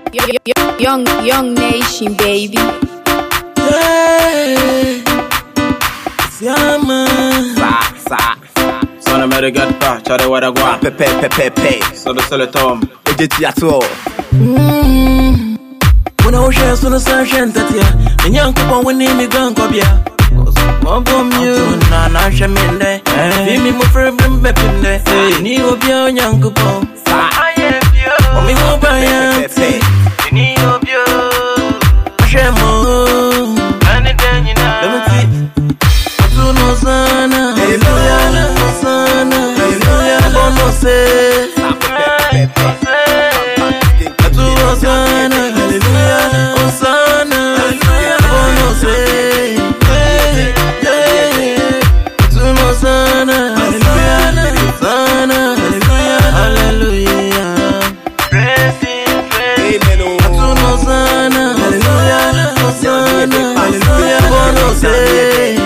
Young nation, baby. Yeah, man. Son of me get pa, chare wada gwa. Pepe. So the sell it home. Ejeti ato. When I was share so the sunshine that ya. And young couple when me gun cobia. Mom you na shaminde. Be me mo friend bepinde. Ni obia young couple. Me go buy ya. Ni obia. Shemo. Anything you know. Let me see. Sana, hallelujah, Sana, hallelujah, bono se, Sana, hallelujah, Sana, bono se, Sana, hallelujah, Sana, hallelujah, Sana, hallelujah, Sana, hallelujah, bono se.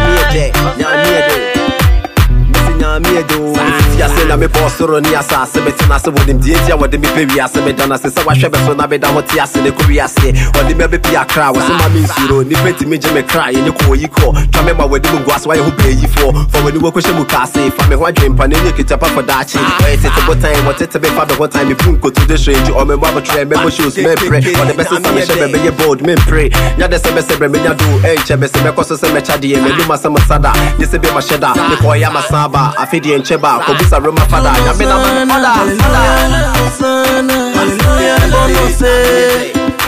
Na me postoro ni asase betina se wodim dia wodim be wiase me dana se wahwe be so na be da hoti ase ne ko wiase wodim be pia kra wo se ma me nsuro ni peti me je me kra ye ne ko yi ko twa me ma wodim guase wa ye ho be yi for woni wo ko she mu kase fa me ho adwempa ne kita pa for dachi we tete botan wo tete be fa be ho time me pun ko to the strange o me ma try me mo shoes me pray or the best is me she be ye bold me pray nya de se be se bre me nya do enche be se me ko so se me chade ye me lu ma se mo sada de se be ma sheda me ko ya masaba afidi enche ba ko bisa roma fada ya me na ma Sana, hallelujah, bono se,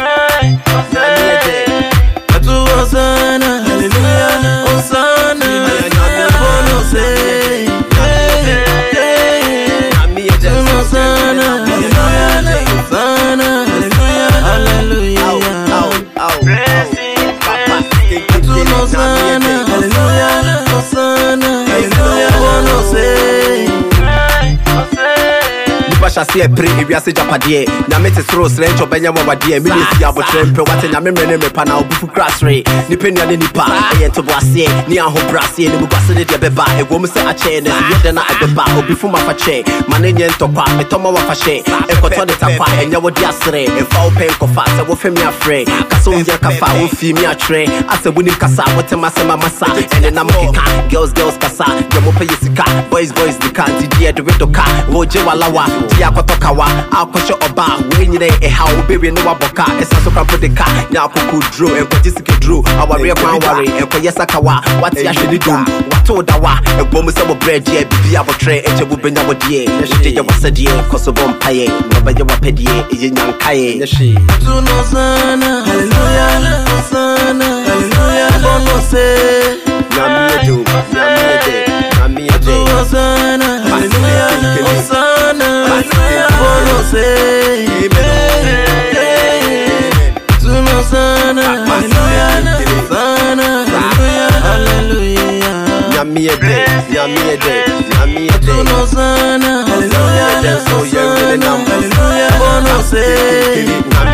Sana, hallelujah, Sana, bono se, Sana, hallelujah, Sana, hallelujah, Sana, hallelujah, Sana, bono se. Basha se pre ewiase japade na mete throws range obenya wawade minisi abotrempe wate na memre me pa na obufu crasre ni penia ne nipa eye to boase ni aho brase ne bugase ne de beba egwom se ache ne yede na ageba obufu mafache manenye ntokwa metoma wafashe ekoto de tapa enya wodi asre efa open kofa se wo femi afre kaso unja kafa wo fi mi atre asebuni kasa wote masema masa ene na mkeka girls kasa yemo pe yesika boys the can't die de redoka woje walawa dia kotokawa akosho oba we nyire e ha obewe no waboka esaso krampo de ka nya akoko dro enkoji sike dro aware kwan ware enkoyesa kawa wati ahwedi dum wato dawa egbom se bo bread ye bibia botre echebu benya bodie ehde ye wasadie koso bompaye no baye wapedie eye nyankaye nyeshi Sana, hallelujah, Sana, hallelujah, bono se, namiedo Sana, hallelujah, Sana, bono se, Sana, hallelujah, Sana, hallelujah, Nyamiede, Sana, hallelujah, bono se.